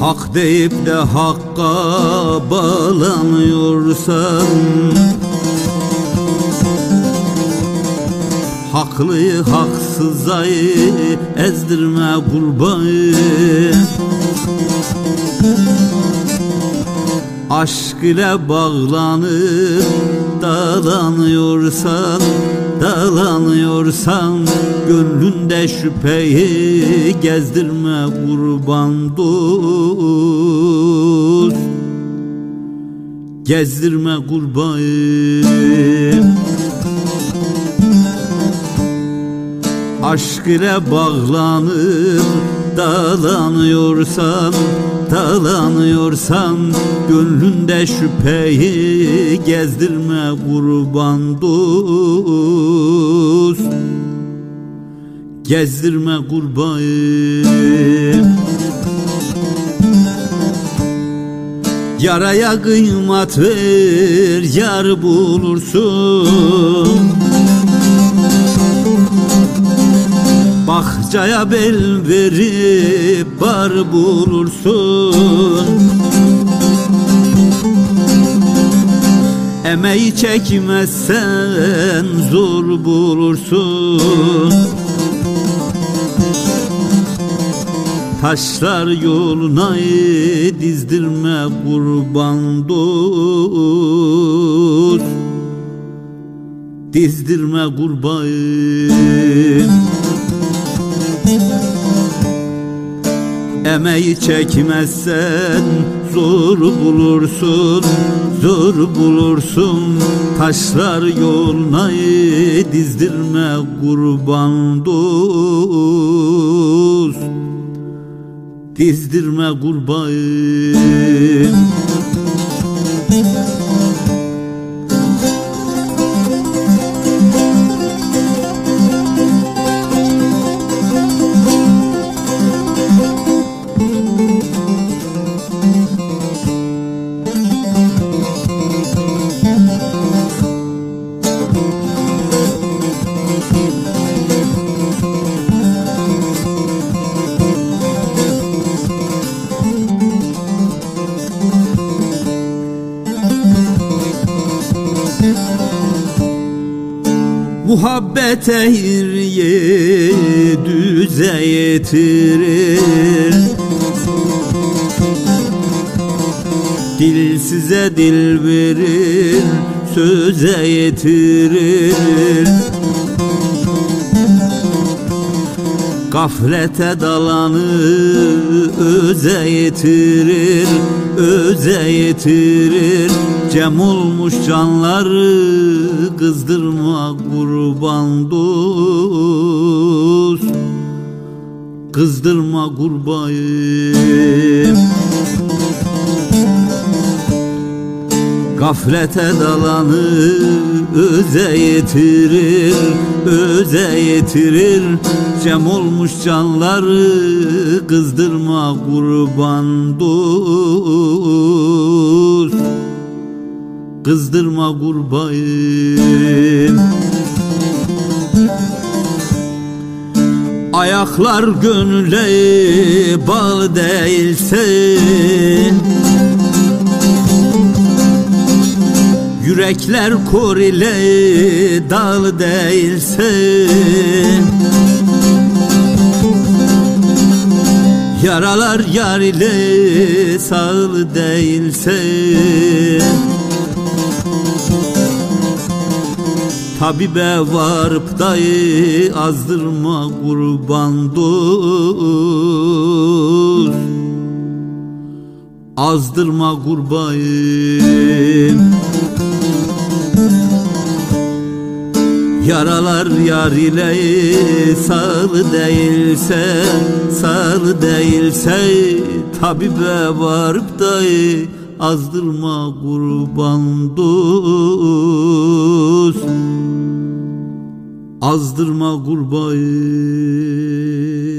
Hak deyip de hakka bağlanıyorsan, haklıyı haksızayı ezdirme kurbanı. Aşk ile bağlanıp dağlanıyorsan, gönlünde şüpheyi gezdirme kurban dost, gezdirme kurbanım. Aşk ile bağlanıp dağlanıyorsan, gönlünde şüpheyi gezdirme kurban dost, gezdirme kurbanım. Yaraya kıymet ver, yar bulursun. Bahçaya bel verip bar bulursun. Emeği çekmezsen zor bulursun. Taşlar yoluna dizdirme kurban dost, dizdirme kurbanım. Emeği çekmezsen zor bulursun. Taşlar yoluna dizdirme kurban dost, dizdirme kurbanım. Muhabbet eğriye düze yetirir, dilsize dil verir, söze yetirir. Gaflete dalanı öze yetirir, öze yetirir. Cem olmuş canları kızdırma kurban dost, kızdırma kurbanım. Gaflete dalanı öze yetirir, öze yetirir. Cem olmuş canları kızdırma kurban dost, kızdırma kurbanım. Ayaklar gönüle bağlı değilse, yürekler kor ile dağlı değilse, yaralar yar ile sağlı değilse, tabibe varıp dayı azdırma kurban dost, azdırma kurbanım. Yaralar yar ile sağlı değilse, tabibe varıp dayı azdırma kurban dost, azdırma kurbanım.